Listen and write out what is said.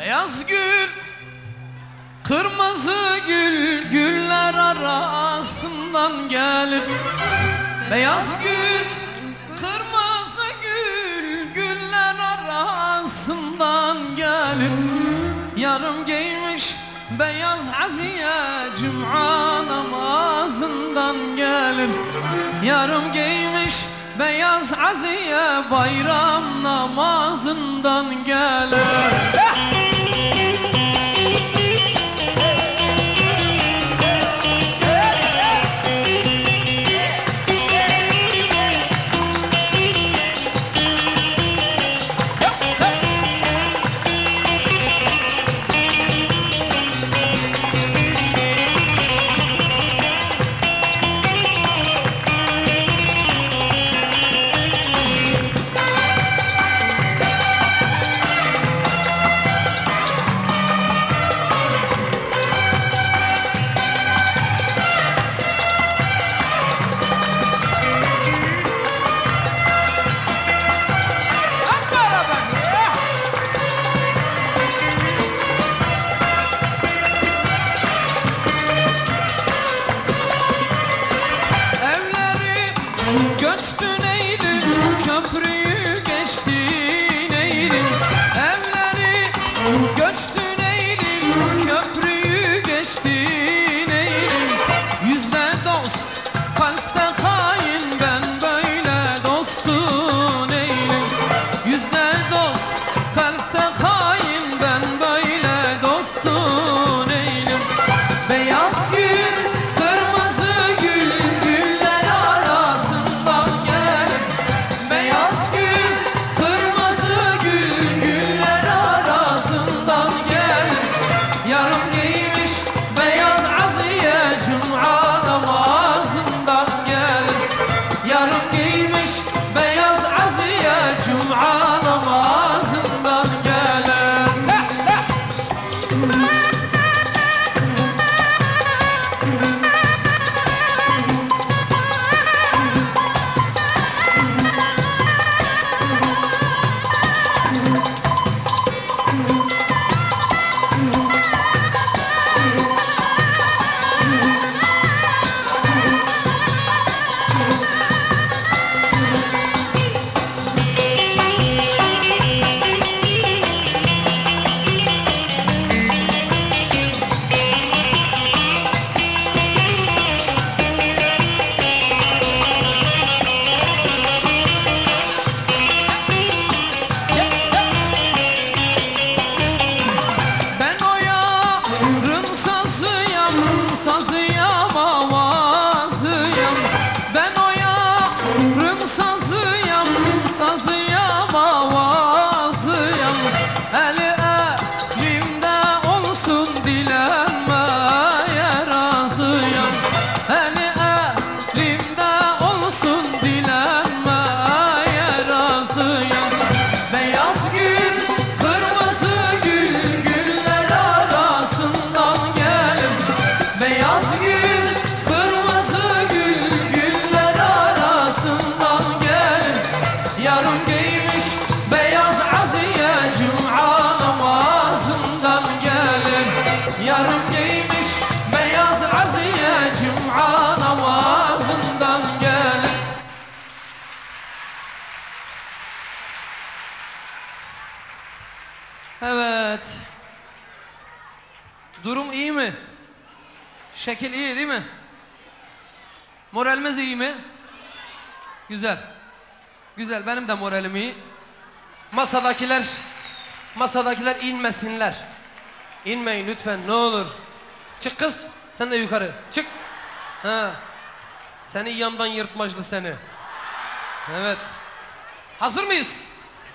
Beyaz gül, kırmızı gül, güller arasından gelir. Beyaz gül, kırmızı gül, güller arasından gelir. Yarım giymiş beyaz haziye, cuma namazından gelir. Yarım giymiş beyaz haziye, bayram namazından gelir. Göçtün eğri, köprüyü geçtin eğri. Evleri göçtün eğri, köprüyü geçtin eğri. Yüzde dost, kalpte hain, ben böyle dostun eğri. Yüzde dost, kalpte hain, ben böyle dostun eğri. Beyaz gül, kırmızı gül, güller arasından gelir. Beyaz gül, kırmızı gül, güller arasından gelir. Yarım giymiş beyaz aziye, cuma namazından gelir. Yarım giymiş beyaz aziye, cuma namazından gelir. Sazıyam, avazıyam. Ben o yarım sazıyam, sazıyam, avazıyam. Eli elimde olsun, dilenmeye razıyam. Eli elimde olsun, dilenmeye razıyam. Beyaz gül, kırmızı gül, güller arasından gelir. Beyaz gül, kırmızı gül, güller arasından gelir. Yarım giymiş beyaz aziye, cuma namazından gelir. Yarım giymiş beyaz aziye, cuma namazından gelir. Evet. Durum iyi mi? Şekil iyi değil mi? Moralimiz iyi mi? Güzel. Güzel, benim de moralim iyi. Masadakiler inmesinler. İnmeyin lütfen, ne olur. Çık kız, sen de yukarı. Çık. Ha. Seni yandan yırtmaçlı seni. Evet. Hazır mıyız?